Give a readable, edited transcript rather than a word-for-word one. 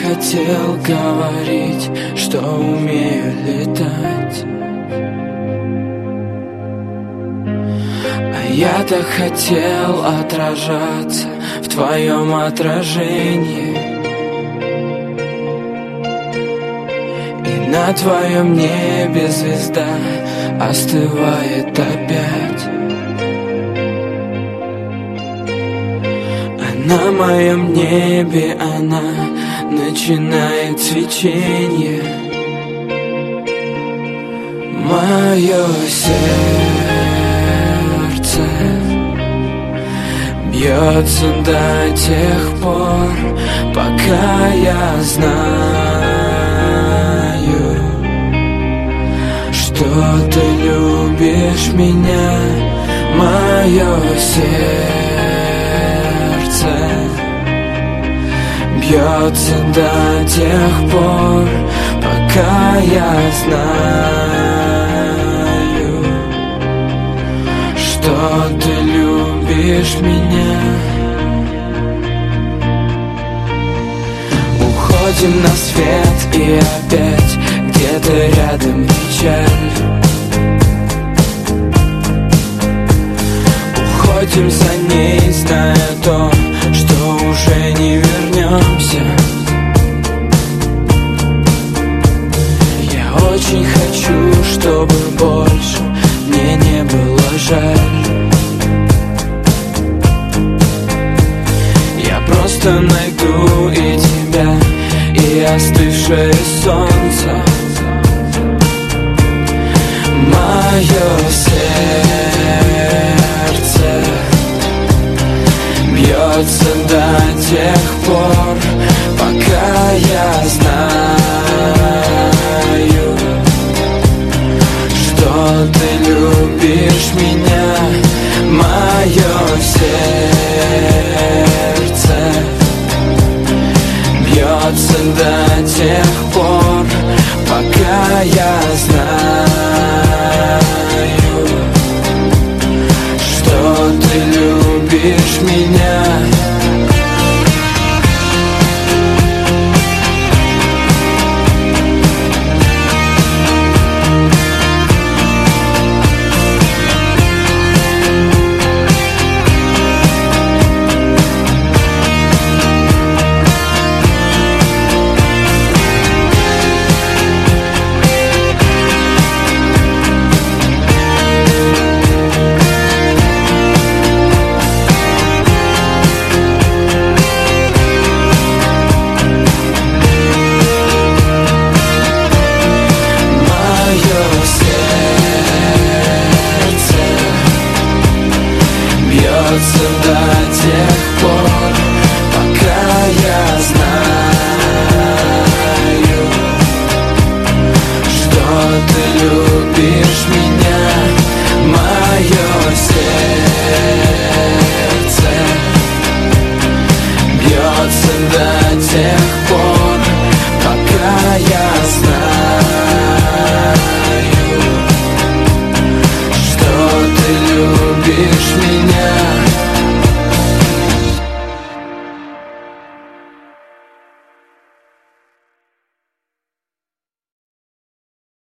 хотел говорить, что умею летать. А я-то хотел отражаться в твоем отражении, и на твоем небе звезда остывает опять. На моем небе она начинает свечение. Мое сердце бьется до тех пор, пока я знаю, что ты любишь меня. Мое сердце бьется до тех пор, пока я знаю, что ты любишь меня. Уходим на свет и опять где-то рядом печаль. Уходим за ней, зная то, что уже не вернемся. Я очень хочу, чтобы больше мне не было жаль. Я просто найду и тебя, и остывшее солнце.